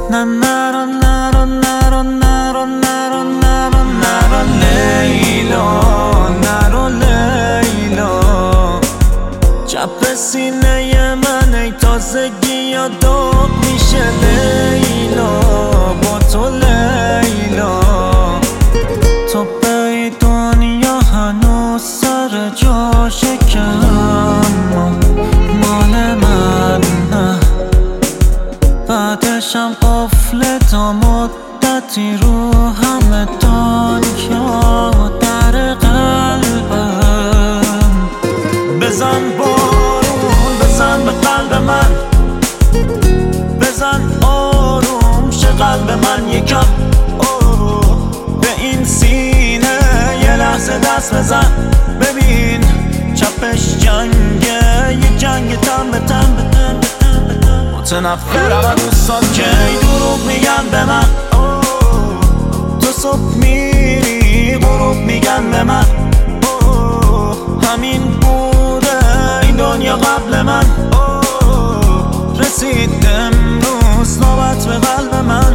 نرو نرو نرو نرو نرو نرو نرو لیلا، نرو لیلا. چپ سینه من ای تازگی یادت میشه لیلا، با تو لیلا. تو به دنیا هنوز سر جاشه که اما مال من نه. بعدشم قفل تا مدتی رو همه دنیا در قلبم. بزن بارون، بزن به قلب من، بزن آروم شه قلب من یکم. به این سینه یه لحظه دست بزن، ببین چپش جنگه، یه جنگ تن به تن. متنفرم از دوستات که دروغ میگن به من. تو صبح میری غروب میگن به من. همین بوده این دنیا قبل من. رسید امروز نوبت به قلب من.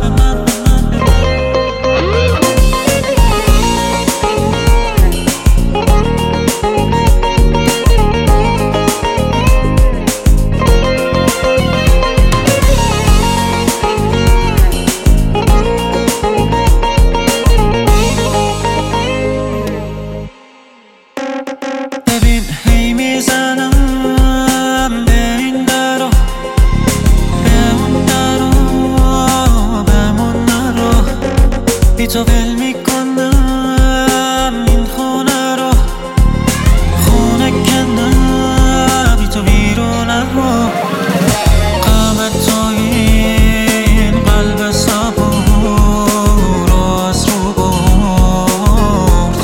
بی تو ول میکنم این خونه رو، خونه کنم بی تو بیرونه رو. غم توی این قلب صبور رو از رو برد.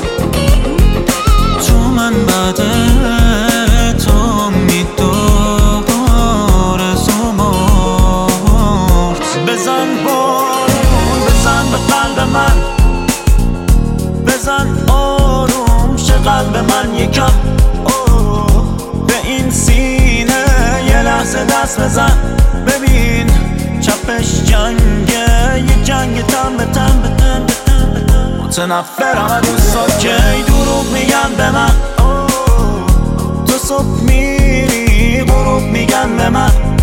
تو من بعد تو امیدوار آرزو مرد. بزن بارون، بزن به قلب من، بزن آروم شه قلب من یکم. به این سینه یه لحظه دست بزن، ببین چپش جنگه، یه جنگ تن به تن. متنفرم از دوستات که دروغ میگن به من. تو صبح میری غروب میگن به من.